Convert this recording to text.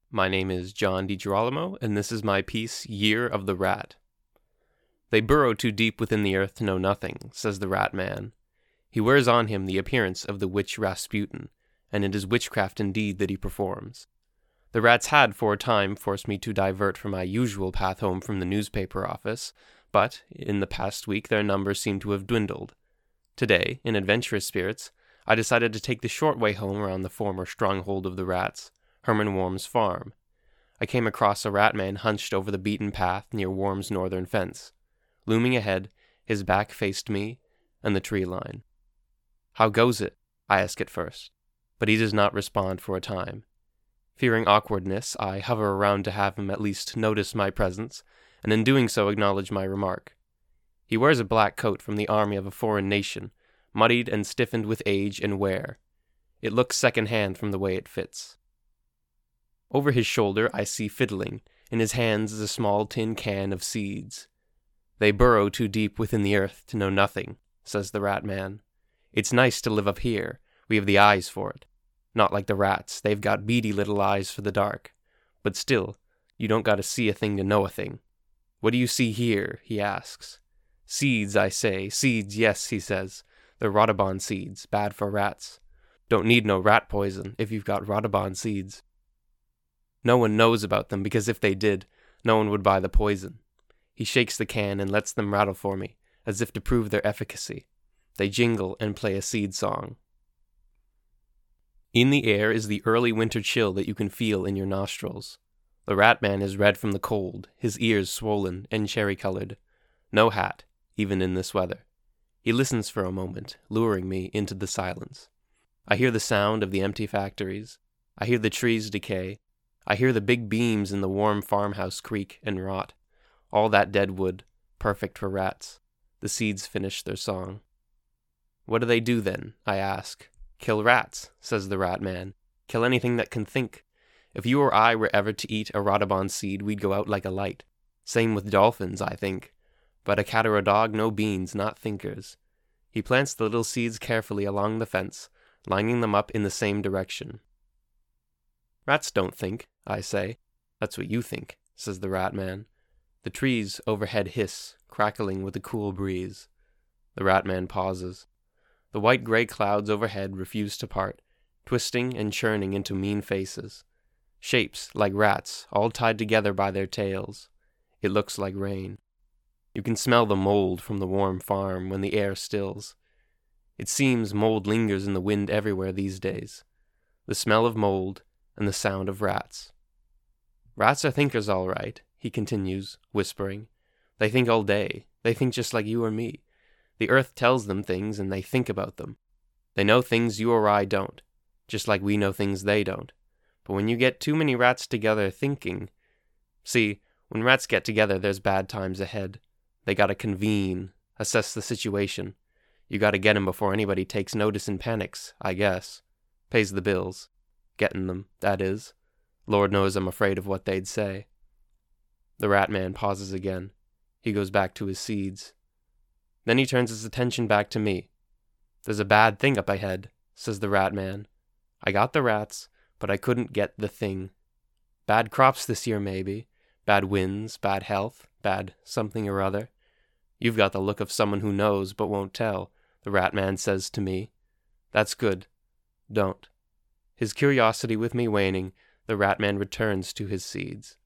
My name is John DiGirolamo, and this is my piece, Year of the Rat. They burrow too deep within the earth to know nothing, says the Rat Man. He wears on him the appearance of the witch Rasputin, and it is witchcraft indeed that he performs. The rats had for a time forced me to divert from my usual path home from the newspaper office, but in the past week their numbers seem to have dwindled. Today, in adventurous spirits, I decided to take the short way home around the former stronghold of the rats, Herman Worm's farm. I came across a rat man hunched over the beaten path near Worm's northern fence. Looming ahead, his back faced me and the tree line. "How goes it?" I ask at first, but he does not respond for a time. Fearing awkwardness, I hover around to have him at least notice my presence, and in doing so acknowledge my remark. He wears a black coat from the army of a foreign nation, muddied and stiffened with age and wear. It looks second-hand from the way it fits. Over his shoulder I see fiddling. In his hands is a small tin can of seeds. "They burrow too deep within the earth to know nothing," says the Rat Man. "It's nice to live up here. We have the eyes for it. Not like the rats, they've got beady little eyes for the dark. But still, you don't gotta see a thing to know a thing. What do you see here?" he asks. "Seeds, I say. Seeds, yes," he says. "They're Rodabon seeds, bad for rats. Don't need no rat poison if you've got Rodabon seeds. No one knows about them because if they did, no one would buy the poison." He shakes the can and lets them rattle for me, as if to prove their efficacy. They jingle and play a seed song. In the air is the early winter chill that you can feel in your nostrils. The Rat Man is red from the cold, his ears swollen and cherry-colored. No hat, even in this weather. He listens for a moment, luring me into the silence. I hear the sound of the empty factories. I hear the trees decay. I hear the big beams in the warm farmhouse creak and rot. All that dead wood, perfect for rats. The seeds finish their song. "What do they do then?" I ask. "Kill rats," says the Rat Man. "Kill anything that can think. If you or I were ever to eat a Rodabon seed, we'd go out like a light. Same with dolphins, I think. But a cat or a dog, no beans, not thinkers." He plants the little seeds carefully along the fence, lining them up in the same direction. "Rats don't think," I say. "That's what you think," says the Rat Man. The trees overhead hiss, crackling with a cool breeze. The Rat Man pauses. The white-gray clouds overhead refuse to part, twisting and churning into mean faces. Shapes, like rats, all tied together by their tails. It looks like rain. You can smell the mold from the warm farm when the air stills. It seems mold lingers in the wind everywhere these days. The smell of mold and the sound of rats. "Rats are thinkers all right," he continues, whispering. "They think all day. They think just like you or me. The earth tells them things and they think about them. They know things you or I don't, just like we know things they don't. But when you get too many rats together thinking... See, when rats get together there's bad times ahead. They gotta convene, assess the situation. You gotta get 'em before anybody takes notice and panics, I guess. Pays the bills. Getting them, that is. Lord knows I'm afraid of what they'd say." The Rat Man pauses again. He goes back to his seeds. Then he turns his attention back to me. "There's a bad thing up ahead," says the Rat Man. "I got the rats, but I couldn't get the thing. Bad crops this year, maybe. Bad winds, bad health, bad something or other. You've got the look of someone who knows but won't tell," the Rat Man says to me. "That's good. Don't." His curiosity with me waning, the Rat Man returns to his seeds.